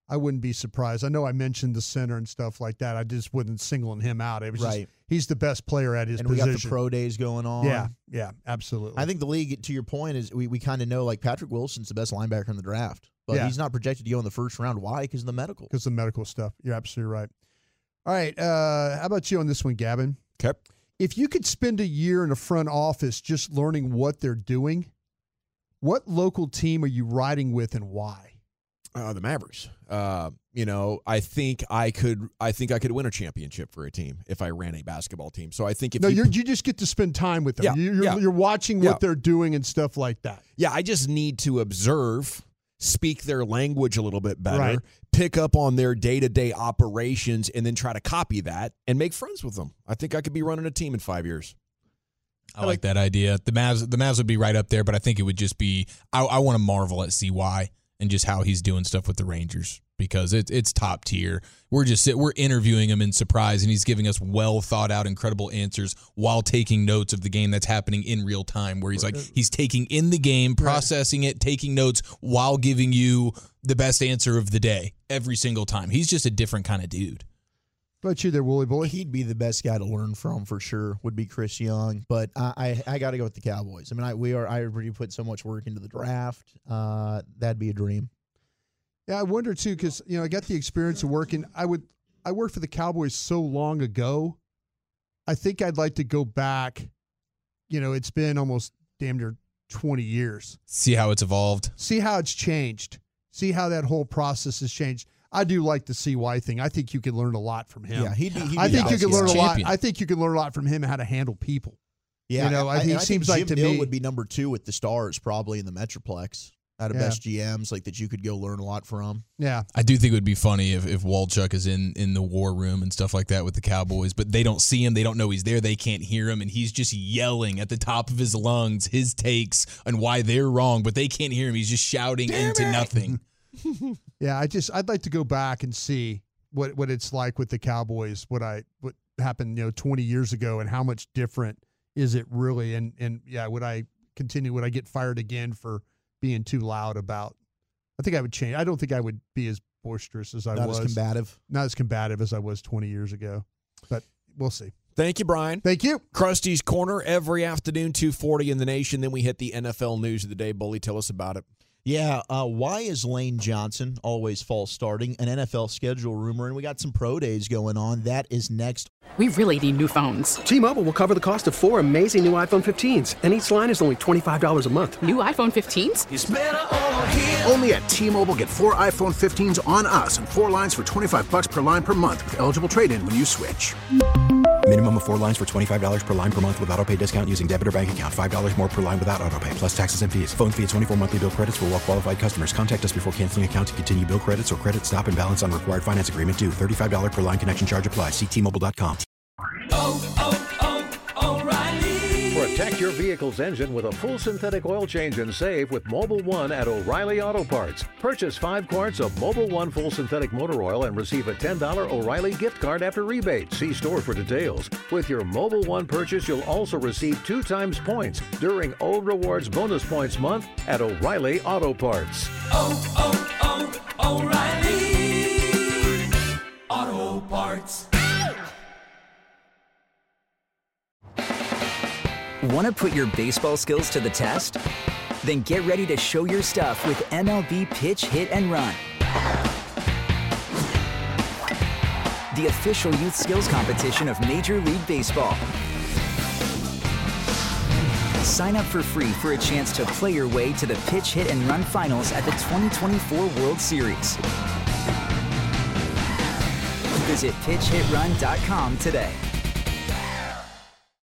I wouldn't be surprised. I know I mentioned the center and stuff like that. I just wasn't singling him out. It was Right. just, he's the best player at his and position. we got the pro days going on. Yeah, yeah, absolutely. I think the league, to your point, is we, we kind of know like Patrick Wilson's the best linebacker in the draft, but Yeah. he's not projected to go in the first round. Why? Because of the medical. Because of the medical stuff. You're absolutely right. All right. Uh, how about you on this one, Gavin? Okay. If you could spend a year in a front office just learning what they're doing, what local team are you riding with and why? Uh, the Mavericks. Uh, you know, I think I could. I think I could win a championship for a team if I ran a basketball team. So I think if no, you, you're, you just get to spend time with them. Yeah, you're, yeah. you're watching Yeah. what they're doing and stuff like that. yeah, I just need to observe, speak their language a little bit better, Right. pick up on their day to day operations, and then try to copy that and make friends with them. I think I could be running a team in five years. I like that idea. The Mavs, the Mavs would be right up there, but I think it would just be. I, I want to marvel at C Y and just how he's doing stuff with the Rangers because it's it's top tier. We're just sit, we're interviewing him in surprise, and he's giving us well thought out, incredible answers while taking notes of the game that's happening in real time. Where he's like he's taking in the game, processing it, taking notes while giving you the best answer of the day every single time. He's just a different kind of dude. What about you there, Wooly Boy? He'd be the best guy to learn from for sure. Would be Chris Young, but I I, I got to go with the Cowboys. I mean, I we are I already put so much work into the draft. Uh, that'd be a dream. Yeah, I wonder too because you know I got the experience of working. I would I worked for the Cowboys so long ago. I think I'd like to go back. You know, it's been almost damn near twenty years. See how it's evolved. See how it's changed. See how that whole process has changed. I do like the C Y thing. I think you can learn a lot from him. Yeah, he'd be. He'd I be think the you can best learn a champion. lot. I think you can learn a lot from him how to handle people. Yeah, you know, I, I, think I it seems think like Jim to Neal me would be number two with the Stars, probably in the Metroplex. Out of Yeah. best G Ms, like that you could go learn a lot from. Yeah, I do think it would be funny if, if Walchuk is in, in the war room and stuff like that with the Cowboys, but they don't see him. They don't know he's there. They can't hear him. And he's just yelling at the top of his lungs his takes and why they're wrong, but they can't hear him. He's just shouting Damn into it. nothing. Yeah, I just I'd like to go back and see what, what it's like with the Cowboys, what I what happened, you know, twenty years ago and how much different is it really? And and yeah, would I continue would I get fired again for being too loud about I think I would change. I don't think I would be as boisterous as I Not was. as combative. Not as combative as I was twenty years ago. But we'll see. Thank you, Brian. Thank you. Krusty's Corner every afternoon, two forty in the nation. Then we hit the N F L news of the day. Bully, tell us about it. Yeah, uh, why is Lane Johnson always false starting? An N F L schedule rumor, and we got some pro days going on. That is next. We really need new phones. T-Mobile will cover the cost of four amazing new iPhone fifteens, and each line is only twenty-five dollars a month. New iPhone fifteens? It's better over here. Only at T-Mobile, get four iPhone fifteens on us and four lines for twenty-five bucks per line per month with eligible trade-in when you switch. Minimum of four lines for twenty-five dollars per line per month with autopay discount using debit or bank account. five dollars more per line without autopay, plus taxes and fees. Phone fee at twenty-four monthly bill credits for well-qualified customers. Contact us before canceling account to continue bill credits or credit stop and balance on required finance agreement due. thirty-five dollars per line connection charge applies. See T Mobile dot com. Protect your vehicle's engine with a full synthetic oil change and save with Mobile One at O'Reilly Auto Parts. Purchase five quarts of Mobile One full synthetic motor oil and receive a ten dollars O'Reilly gift card after rebate. See store for details. With your Mobile One purchase, you'll also receive two times points during O Rewards Bonus Points Month at O'Reilly Auto Parts. Oh, oh, oh, O'Reilly Auto Parts. Want to put your baseball skills to the test? Then get ready to show your stuff with M L B Pitch, Hit, and Run. The official youth skills competition of Major League Baseball. Sign up for free for a chance to play your way to the Pitch, Hit, and Run finals at the twenty twenty-four World Series. Visit pitch hit run dot com today.